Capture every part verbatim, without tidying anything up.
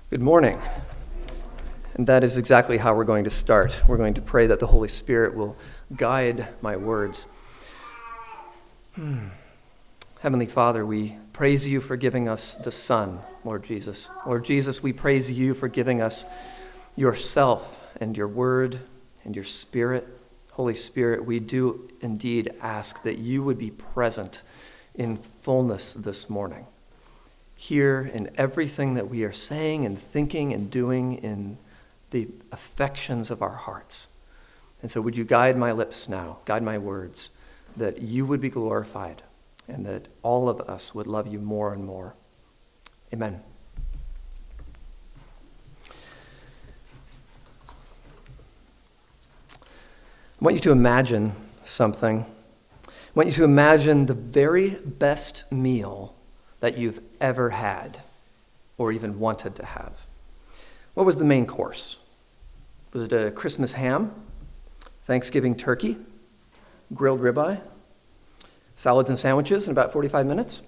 Good morning. And that is exactly how we're going to start. We're going to pray that the Holy Spirit will guide my words. Hmm. Heavenly Father, we praise you for giving us the Son, Lord Jesus. Lord Jesus, we praise you for giving us yourself and your word and your Spirit. Holy Spirit, we do indeed ask that you would be present in fullness this morning. Here in everything that we are saying and thinking and doing in the affections of our hearts. And so would you guide my lips now, guide my words, that you would be glorified and that all of us would love you more and more. Amen. I want you to imagine something. I want you to imagine the very best meal that you've ever had or even wanted to have. What was the main course? Was it a Christmas ham, Thanksgiving turkey, grilled ribeye, salads and sandwiches in about forty-five minutes?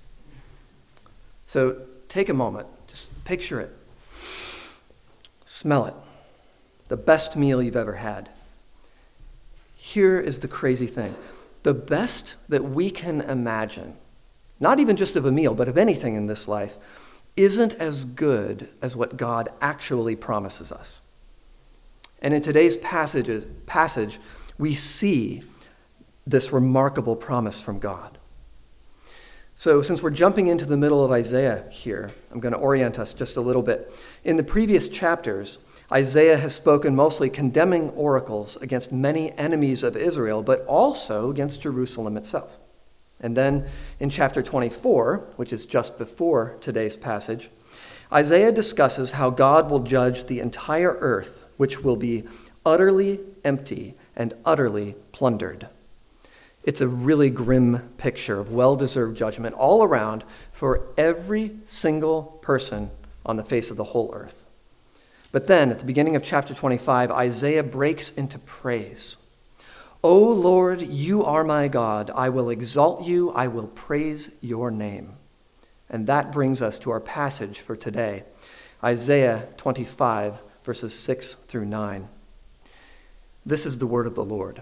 So take a moment, just picture it, smell it, the best meal you've ever had. Here is the crazy thing. The best that we can imagine, not even just of a meal, but of anything in this life, isn't as good as what God actually promises us. And in today's passage, passage, we see this remarkable promise from God. So since we're jumping into the middle of Isaiah here, I'm going to orient us just a little bit. In the previous chapters, Isaiah has spoken mostly condemning oracles against many enemies of Israel, but also against Jerusalem itself. And then in chapter twenty-four, which is just before today's passage, Isaiah discusses how God will judge the entire earth, which will be utterly empty and utterly plundered. It's a really grim picture of well-deserved judgment all around for every single person on the face of the whole earth. But then at the beginning of chapter twenty-five, Isaiah breaks into praise. O Lord, you are my God. I will exalt you. I will praise your name. And that brings us to our passage for today, Isaiah twenty-five, verses six through nine. This is the word of the Lord.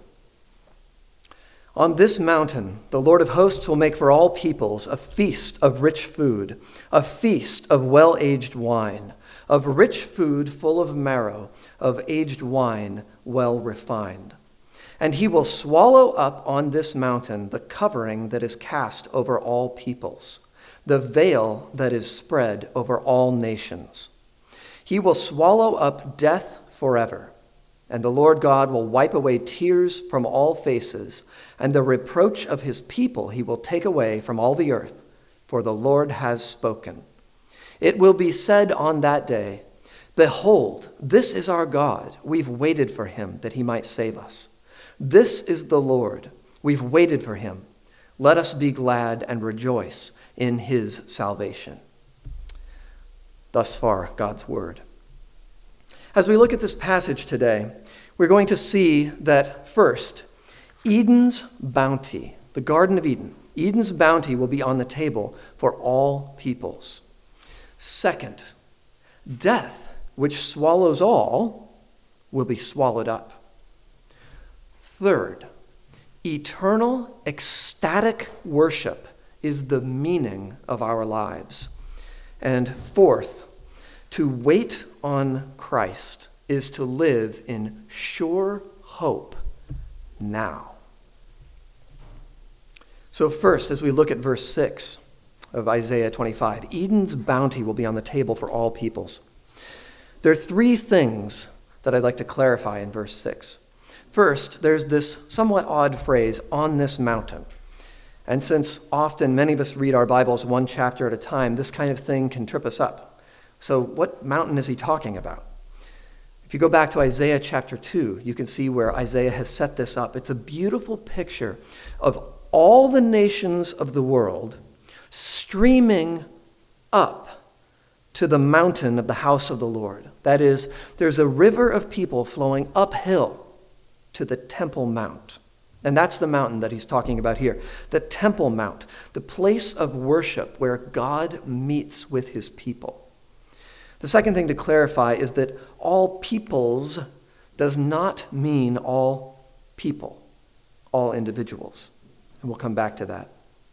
On this mountain, the Lord of hosts will make for all peoples a feast of rich food, a feast of well-aged wine, of rich food full of marrow, of aged wine well refined. And he will swallow up on this mountain the covering that is cast over all peoples, the veil that is spread over all nations. He will swallow up death forever, and the Lord God will wipe away tears from all faces, and the reproach of his people he will take away from all the earth, for the Lord has spoken. It will be said on that day, behold, this is our God. We've waited for him that he might save us. This is the Lord. We've waited for him. Let us be glad and rejoice in his salvation. Thus far, God's word. As we look at this passage today, we're going to see that first, Eden's bounty, the Garden of Eden, Eden's bounty will be on the table for all peoples. Second, death, which swallows all, will be swallowed up. Third, eternal, ecstatic worship is the meaning of our lives. And fourth, to wait on Christ is to live in sure hope now. So first, as we look at verse six of Isaiah twenty-five, Eden's bounty will be on the table for all peoples. There are three things that I'd like to clarify in verse six. First, there's this somewhat odd phrase, on this mountain. And since often many of us read our Bibles one chapter at a time, this kind of thing can trip us up. So what mountain is he talking about? If you go back to Isaiah chapter two, you can see where Isaiah has set this up. It's a beautiful picture of all the nations of the world streaming up to the mountain of the house of the Lord. That is, there's a river of people flowing uphill to the Temple Mount. And that's the mountain that he's talking about here, the Temple Mount, the place of worship where God meets with his people. The second thing to clarify is that all peoples does not mean all people, all individuals. And we'll come back to that.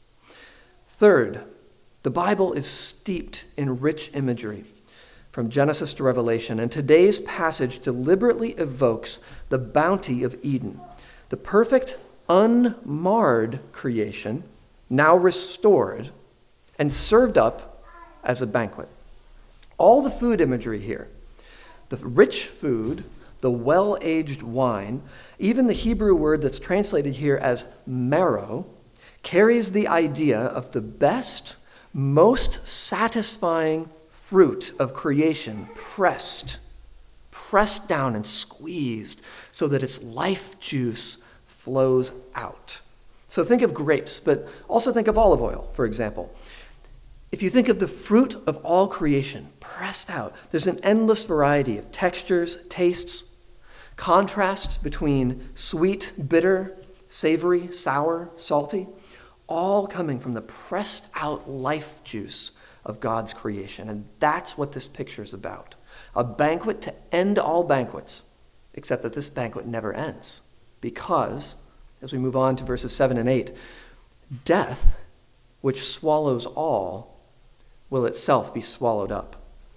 Third, the Bible is steeped in rich imagery from Genesis to Revelation, and today's passage deliberately evokes the bounty of Eden, the perfect, unmarred creation, now restored and served up as a banquet. All the food imagery here, the rich food, the well-aged wine, even the Hebrew word that's translated here as marrow, carries the idea of the best, most satisfying fruit of creation pressed, pressed down and squeezed so that its life juice flows out. So think of grapes, but also think of olive oil, for example. If you think of the fruit of all creation pressed out, there's an endless variety of textures, tastes, contrasts between sweet, bitter, savory, sour, salty, all coming from the pressed out life juice of God's creation. And that's what this picture is about. A banquet to end all banquets, except that this banquet never ends. Because, as we move on to verses seven and eight, death, which swallows all, will itself be swallowed up.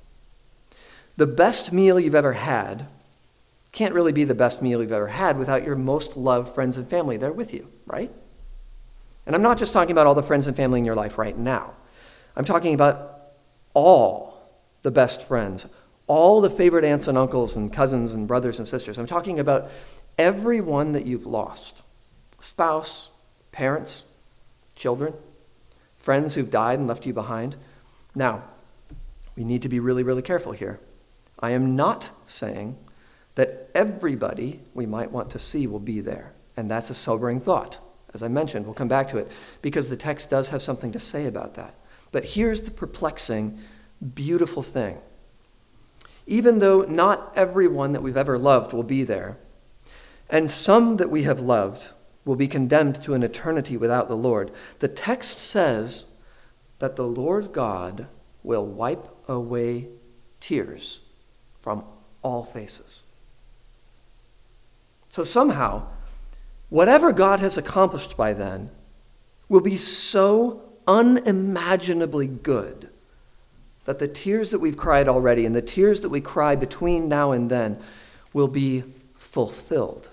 The best meal you've ever had can't really be the best meal you've ever had without your most loved friends and family there with you, right? And I'm not just talking about all the friends and family in your life right now. I'm talking about all the best friends, all the favorite aunts and uncles and cousins and brothers and sisters. I'm talking about everyone that you've lost. Spouse, parents, children, friends who've died and left you behind. Now, we need to be really, really careful here. I am not saying that everybody we might want to see will be there. And that's a sobering thought. As I mentioned, we'll come back to it, because the text does have something to say about that. But here's the perplexing, beautiful thing. Even though not everyone that we've ever loved will be there, and some that we have loved will be condemned to an eternity without the Lord, the text says that the Lord God will wipe away tears from all faces. So somehow, whatever God has accomplished by then will be so unimaginably good that the tears that we've cried already and the tears that we cry between now and then will be fulfilled.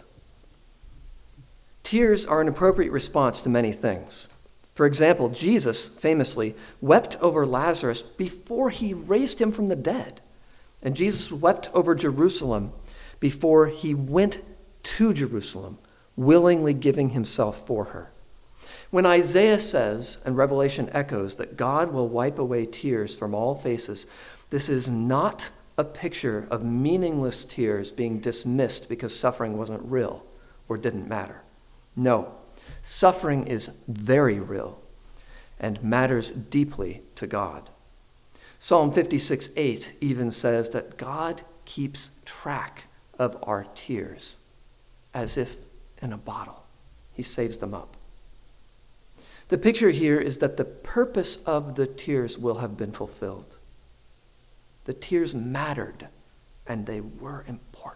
Tears are an appropriate response to many things. For example, Jesus famously wept over Lazarus before he raised him from the dead. And Jesus wept over Jerusalem before he went to Jerusalem, willingly giving himself for her. When Isaiah says, and Revelation echoes, that God will wipe away tears from all faces, this is not a picture of meaningless tears being dismissed because suffering wasn't real or didn't matter. No, suffering is very real and matters deeply to God. Psalm fifty-six eight even says that God keeps track of our tears as if in a bottle. He saves them up. The picture here is that the purpose of the tears will have been fulfilled. The tears mattered, and they were important.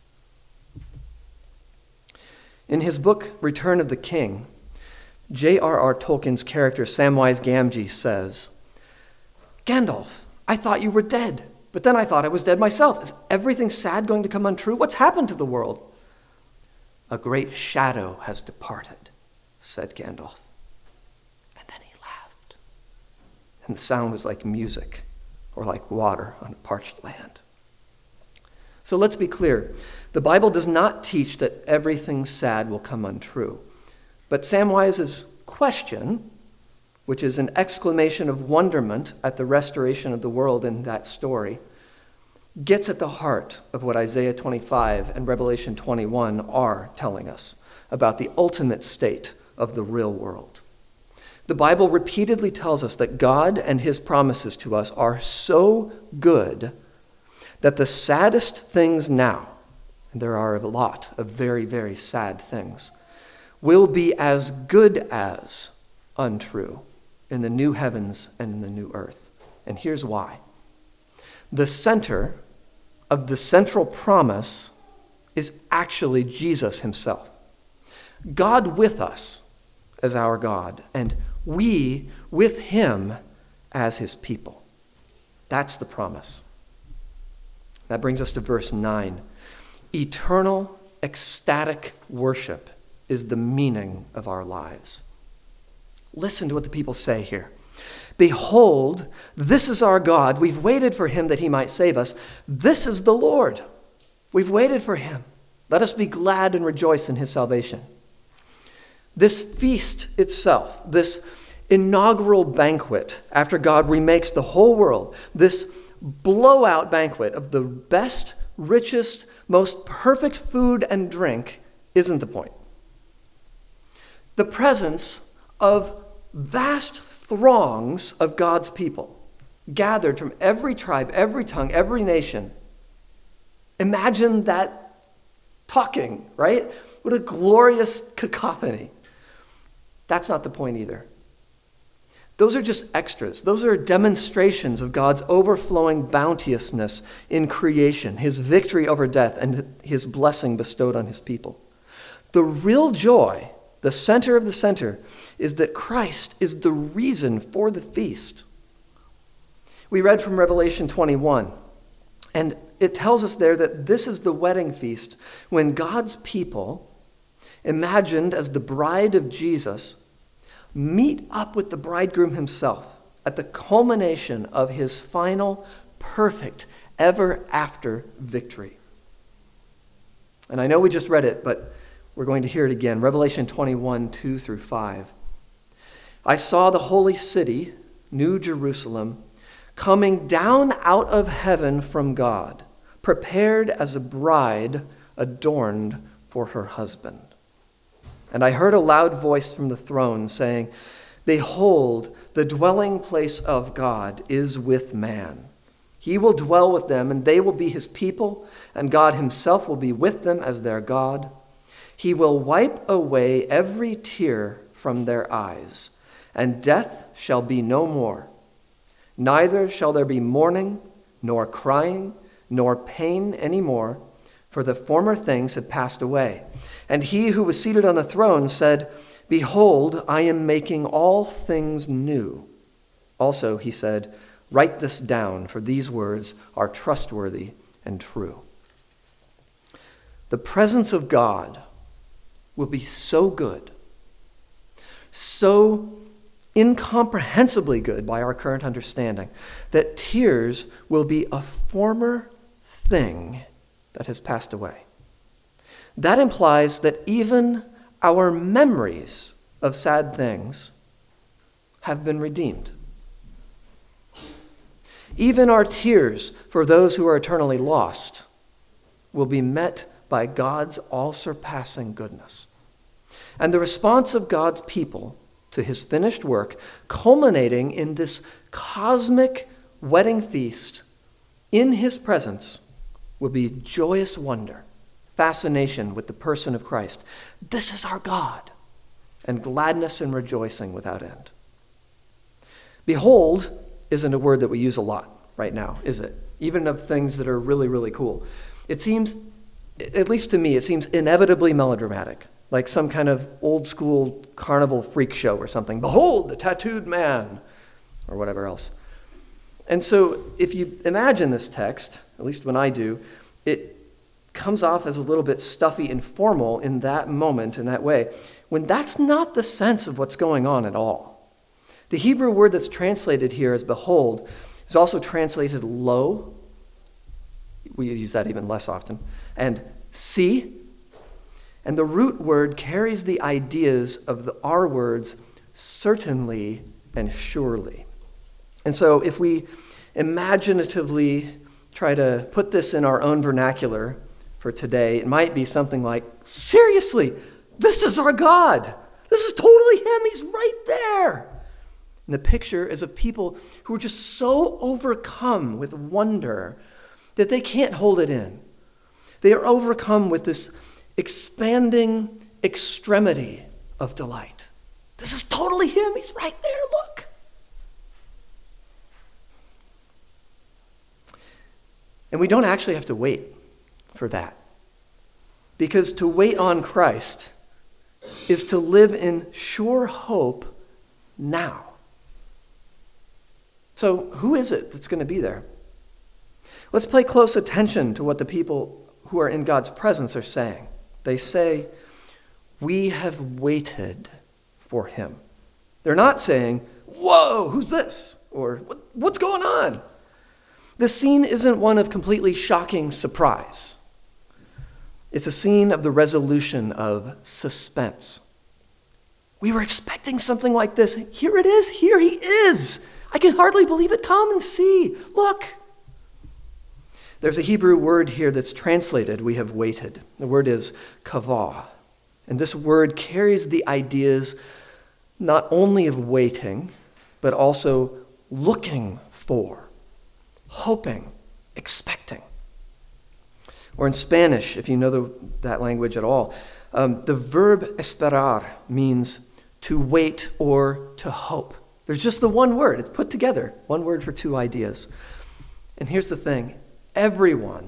In his book, Return of the King, J R R Tolkien's character Samwise Gamgee says, "Gandalf, I thought you were dead, but then I thought I was dead myself. Is everything sad going to come untrue? What's happened to the world?" "A great shadow has departed," said Gandalf. And then he laughed. And the sound was like music or like water on a parched land. So let's be clear. The Bible does not teach that everything sad will come untrue. But Samwise's question, which is an exclamation of wonderment at the restoration of the world in that story, gets at the heart of what Isaiah twenty-five and Revelation twenty-one are telling us about the ultimate state of the real world. The Bible repeatedly tells us that God and his promises to us are so good that the saddest things now, and there are a lot of very, very sad things, will be as good as untrue in the new heavens and in the new earth. And here's why. The center of the central promise is actually Jesus himself. God with us as our God, and we with him as his people. That's the promise. That brings us to verse nine. Eternal, ecstatic worship is the meaning of our lives. Listen to what the people say here. Behold, this is our God. We've waited for him that he might save us. This is the Lord. We've waited for him. Let us be glad and rejoice in his salvation. This feast itself, this inaugural banquet after God remakes the whole world, this blowout banquet of the best, richest, most perfect food and drink isn't the point. The presence of vast throngs of God's people gathered from every tribe, every tongue, every nation. Imagine that talking, right? What a glorious cacophony. That's not the point either. Those are just extras. Those are demonstrations of God's overflowing bounteousness in creation, his victory over death, and his blessing bestowed on his people. The real joy, the center of the center, is that Christ is the reason for the feast. We read from Revelation twenty-one, and it tells us there that this is the wedding feast when God's people, imagined as the bride of Jesus, meet up with the bridegroom himself at the culmination of his final, perfect, ever-after victory. And I know we just read it, but we're going to hear it again. Revelation twenty-one, two through five. I saw the holy city, New Jerusalem, coming down out of heaven from God, prepared as a bride adorned for her husband. And I heard a loud voice from the throne saying, Behold, the dwelling place of God is with man. He will dwell with them, and they will be his people, and God himself will be with them as their God. He will wipe away every tear from their eyes, and death shall be no more. Neither shall there be mourning, nor crying, nor pain any more, for the former things have passed away. And he who was seated on the throne said, Behold, I am making all things new. Also, he said, Write this down, for these words are trustworthy and true. The presence of God will be so good, so incomprehensibly good by our current understanding, that tears will be a former thing that has passed away. That implies that even our memories of sad things have been redeemed. Even our tears for those who are eternally lost will be met by God's all-surpassing goodness. And the response of God's people to his finished work, culminating in this cosmic wedding feast in his presence, will be joyous wonder, fascination with the person of Christ. This is our God, and gladness and rejoicing without end. Behold isn't a word that we use a lot right now, is it? Even of things that are really, really cool. It seems, at least to me, it seems inevitably melodramatic, like some kind of old school carnival freak show or something. Behold, the tattooed man, or whatever else. And so if you imagine this text, at least when I do, it comes off as a little bit stuffy and formal in that moment, in that way, when that's not the sense of what's going on at all. The Hebrew word that's translated here as behold is also translated lo. We use that even less often. And see. And the root word carries the ideas of the, our words certainly and surely. And so if we imaginatively try to put this in our own vernacular for today, it might be something like, seriously, this is our God. This is totally him. He's right there. And the picture is of people who are just so overcome with wonder that they can't hold it in. They are overcome with this expanding extremity of delight. This is totally him. He's right there. Look. And we don't actually have to wait for that. Because to wait on Christ is to live in sure hope now. So who is it that's going to be there? Let's pay close attention to what the people who are in God's presence are saying. They say, we have waited for him. They're not saying, whoa, who's this? Or what, what's going on? This scene isn't one of completely shocking surprise. It's a scene of the resolution of suspense. We were expecting something like this. Here it is. Here he is. I can hardly believe it. Come and see. Look. There's a Hebrew word here that's translated, we have waited. The word is kavah. And this word carries the ideas not only of waiting, but also looking for, hoping, expecting. Or in Spanish, if you know the, that language at all, um, the verb esperar means to wait or to hope. There's just the one word. It's put together. One word for two ideas. And here's the thing. Everyone,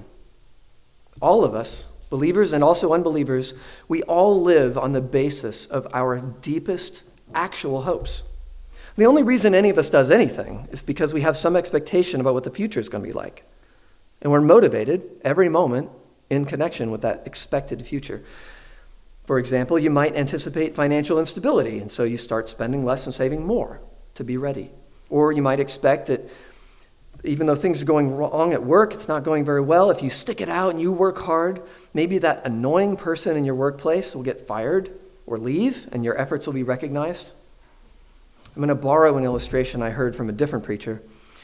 all of us, believers and also unbelievers, we all live on the basis of our deepest actual hopes. The only reason any of us does anything is because we have some expectation about what the future is going to be like. And we're motivated every moment in connection with that expected future. For example, you might anticipate financial instability, and so you start spending less and saving more to be ready. Or you might expect that even though things are going wrong at work, it's not going very well, if you stick it out and you work hard, maybe that annoying person in your workplace will get fired or leave, and your efforts will be recognized. I'm going to borrow an illustration I heard from a different preacher.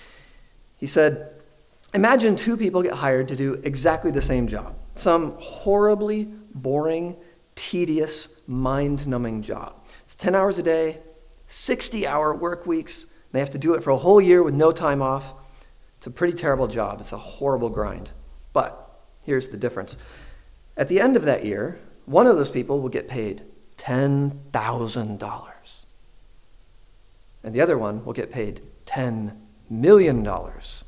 He said, imagine two people get hired to do exactly the same job, some horribly boring, tedious, mind-numbing job. It's ten hours a day, sixty-hour work weeks. They have to do it for a whole year with no time off. It's a pretty terrible job. It's a horrible grind. But here's the difference. At the end of that year, one of those people will get paid ten thousand dollars. And the other one will get paid ten million dollars.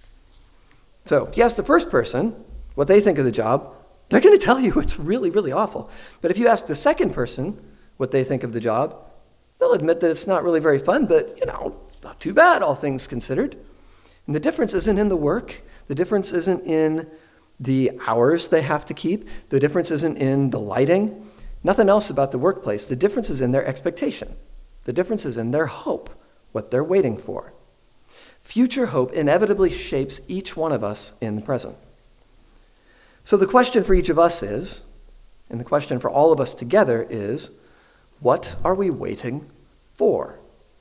So if you ask the first person what they think of the job, they're going to tell you it's really, really awful. But if you ask the second person what they think of the job, they'll admit that it's not really very fun, but, you know, it's not too bad, all things considered. And the difference isn't in the work. The difference isn't in the hours they have to keep. The difference isn't in the lighting. Nothing else about the workplace. The difference is in their expectation. The difference is in their hope, what they're waiting for. Future hope inevitably shapes each one of us in the present. So the question for each of us is, and the question for all of us together is, what are we waiting for?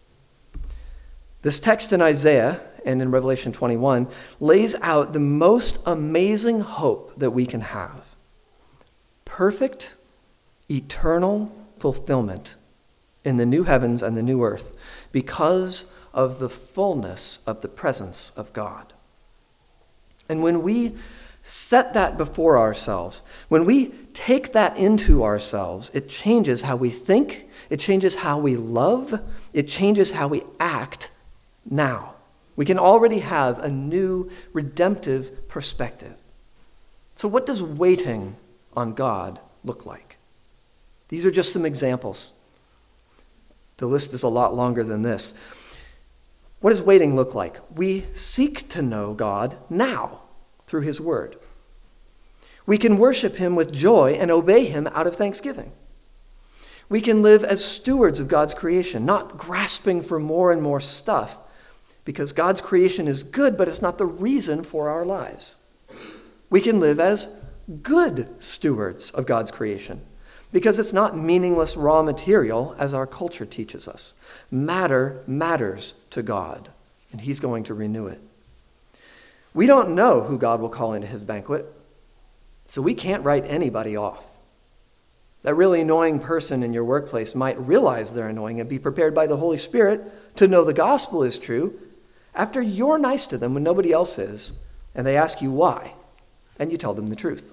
This text in Isaiah and in Revelation twenty-one lays out the most amazing hope that we can have. Perfect, eternal fulfillment in the new heavens and the new earth because of the fullness of the presence of God. And when we set that before ourselves, when we take that into ourselves, it changes how we think, it changes how we love, it changes how we act now. We can already have a new redemptive perspective. So what does waiting on God look like? These are just some examples. The list is a lot longer than this. What does waiting look like? We seek to know God now through his word. We can worship him with joy and obey him out of thanksgiving. We can live as stewards of God's creation, not grasping for more and more stuff, because God's creation is good, but it's not the reason for our lives. We can live as good stewards of God's creation, because it's not meaningless raw material, as our culture teaches us. Matter matters to God, and he's going to renew it. We don't know who God will call into his banquet, so we can't write anybody off. That really annoying person in your workplace might realize they're annoying and be prepared by the Holy Spirit to know the gospel is true after you're nice to them when nobody else is, and they ask you why, and you tell them the truth.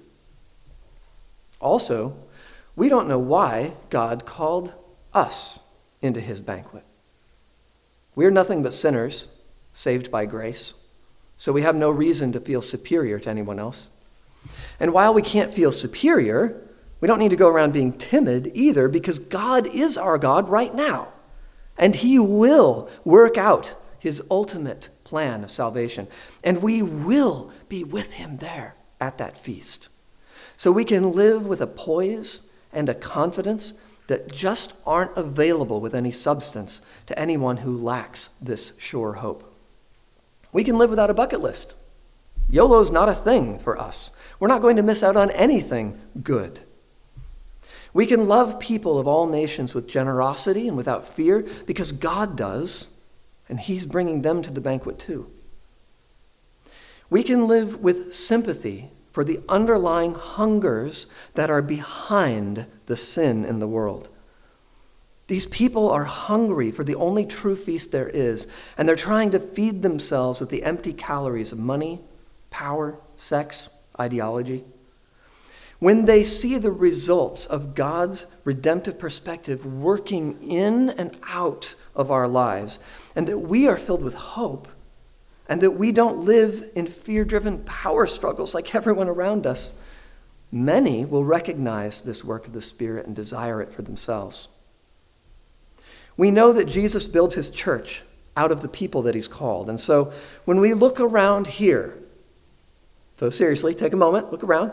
Also, we don't know why God called us into his banquet. We're nothing but sinners, saved by grace. so we have no reason to feel superior to anyone else. And while we can't feel superior, we don't need to go around being timid either, because God is our God right now. And he will work out his ultimate plan of salvation. And we will be with him there at that feast. So we can live with a poise and a confidence that just aren't available with any substance to anyone who lacks this sure hope. We can live without a bucket list. YOLO's not a thing for us. We're not going to miss out on anything good. We can love people of all nations with generosity and without fear because God does, and he's bringing them to the banquet too. We can live with sympathy for the underlying hungers that are behind the sin in the world. These people are hungry for the only true feast there is, and they're trying to feed themselves with the empty calories of money, power, sex, ideology. When they see the results of God's redemptive perspective working in and out of our lives, and that we are filled with hope, and that we don't live in fear-driven power struggles like everyone around us, many will recognize this work of the Spirit and desire it for themselves. We know that Jesus builds his church out of the people that he's called. And so when we look around here, so seriously, take a moment, look around.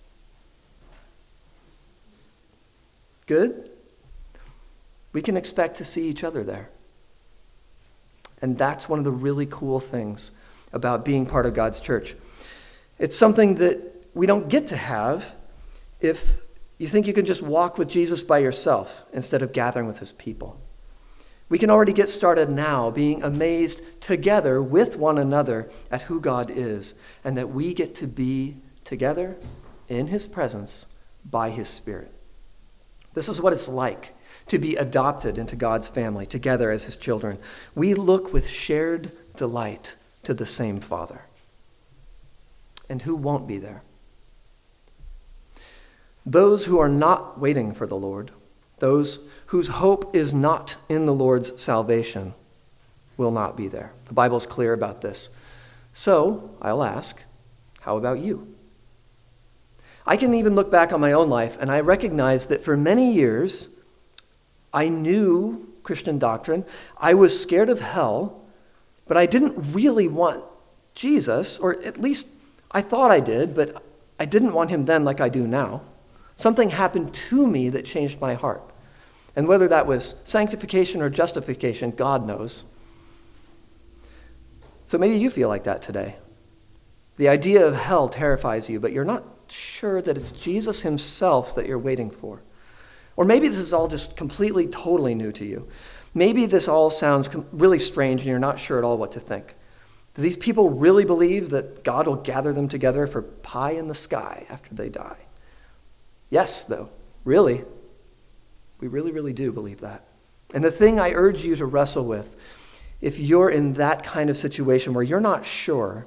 Good? We can expect to see each other there. And that's one of the really cool things about being part of God's church. It's something that we don't get to have if you think you can just walk with Jesus by yourself instead of gathering with his people. We can already get started now being amazed together with one another at who God is, and that we get to be together in his presence by his Spirit. This is what it's like to be adopted into God's family together as his children. We look with shared delight to the same Father. And who won't be there? Those who are not waiting for the Lord, those whose hope is not in the Lord's salvation, will not be there. The Bible's clear about this. So, I'll ask, how about you? I can even look back on my own life, and I recognize that for many years, I knew Christian doctrine. I was scared of hell, but I didn't really want Jesus, or at least I thought I did, but I didn't want him then like I do now. Something happened to me that changed my heart. And whether that was sanctification or justification, God knows. So maybe you feel like that today. The idea of hell terrifies you, but you're not sure that it's Jesus himself that you're waiting for. Or maybe this is all just completely, totally new to you. Maybe this all sounds really strange and you're not sure at all what to think. Do these people really believe that God will gather them together for pie in the sky after they die? Yes, though, really. We really, really do believe that. And the thing I urge you to wrestle with, if you're in that kind of situation where you're not sure,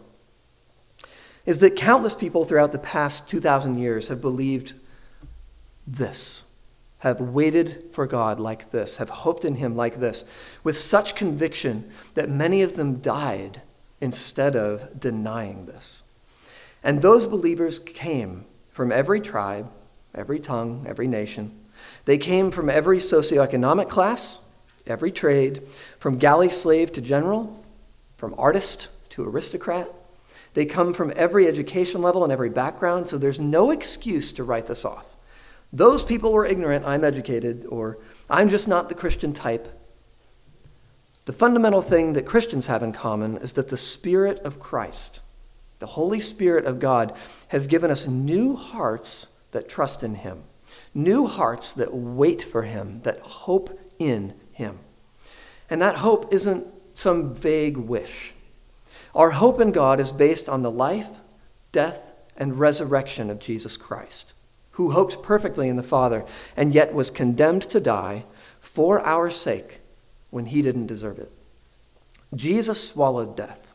is that countless people throughout the past two thousand years have believed this, have waited for God like this, have hoped in him like this, with such conviction that many of them died instead of denying this. And those believers came from every tribe, every tongue, every nation. They came from every socioeconomic class, every trade, from galley slave to general, from artist to aristocrat. They come from every education level and every background, so there's no excuse to write this off. Those people were ignorant, I'm educated, or I'm just not the Christian type. The fundamental thing that Christians have in common is that the Spirit of Christ, the Holy Spirit of God, has given us new hearts that trust in him, new hearts that wait for him, that hope in him. And that hope isn't some vague wish. Our hope in God is based on the life, death, and resurrection of Jesus Christ, who hoped perfectly in the Father and yet was condemned to die for our sake when he didn't deserve it. Jesus swallowed death.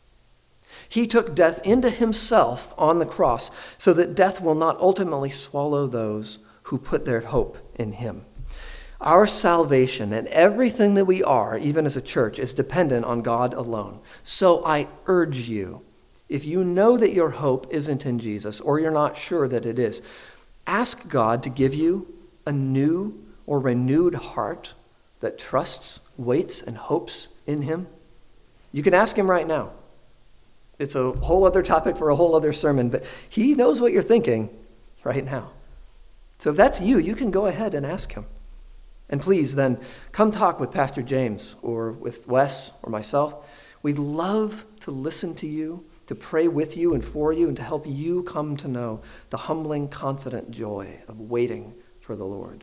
He took death into himself on the cross so that death will not ultimately swallow those who put their hope in him. Our salvation and everything that we are, even as a church, is dependent on God alone. So I urge you if you know that your hope isn't in Jesus, or you're not sure that it is, ask God to give you a new or renewed heart that trusts, waits, and hopes in him. You can ask him right now. It's a whole other topic for a whole other sermon, but he knows what you're thinking right now. So if that's you, you can go ahead and ask him. And please then come talk with Pastor James or with Wes or myself. We'd love to listen to you, to pray with you and for you, and to help you come to know the humbling, confident joy of waiting for the Lord.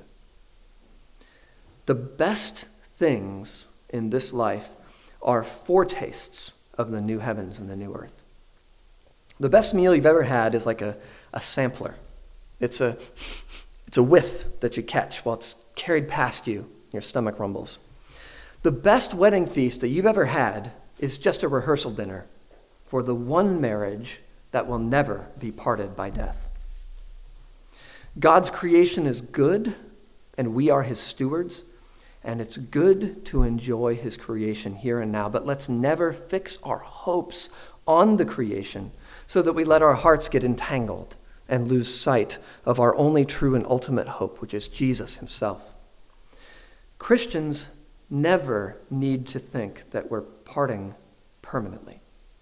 The best things in this life are foretastes of the new heavens and the new earth. The best meal you've ever had is like a, a sampler. It's a, it's a whiff that you catch while it's carried past you. Your stomach rumbles. The best wedding feast that you've ever had is just a rehearsal dinner for the one marriage that will never be parted by death. God's creation is good, and we are his stewards. And it's good to enjoy his creation here and now, but let's never fix our hopes on the creation so that we let our hearts get entangled and lose sight of our only true and ultimate hope, which is Jesus himself. Christians never need to think that we're parting permanently.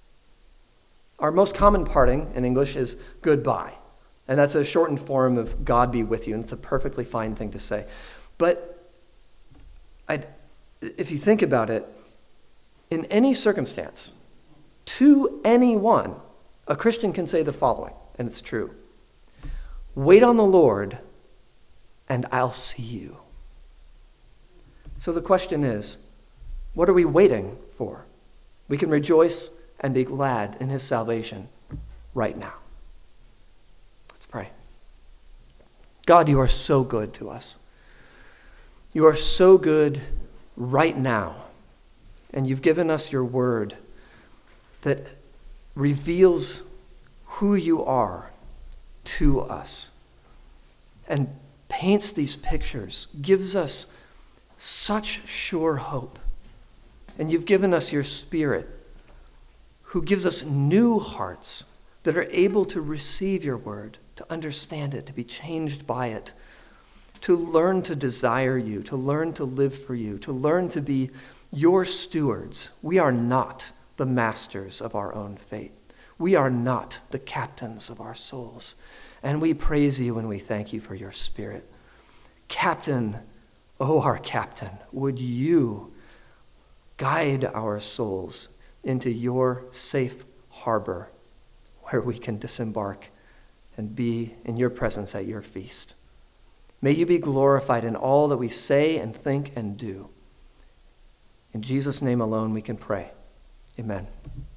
Our most common parting in English is goodbye, and that's a shortened form of God be with you, and it's a perfectly fine thing to say. But I'd, if you think about it, in any circumstance, to anyone, a Christian can say the following, and it's true. Wait on the Lord, and I'll see you. So the question is, what are we waiting for? We can rejoice and be glad in his salvation right now. Let's pray. God, you are so good to us. You are so good right now, and you've given us your word that reveals who you are to us and paints these pictures, gives us such sure hope. And you've given us your Spirit, who gives us new hearts that are able to receive your word, to understand it, to be changed by it, to learn to desire you, to learn to live for you, to learn to be your stewards. We are not the masters of our own fate. We are not the captains of our souls. And we praise you and we thank you for your Spirit. Captain, oh our captain, would you guide our souls into your safe harbor where we can disembark and be in your presence at your feast. May you be glorified in all that we say and think and do. In Jesus' name alone we can pray. Amen.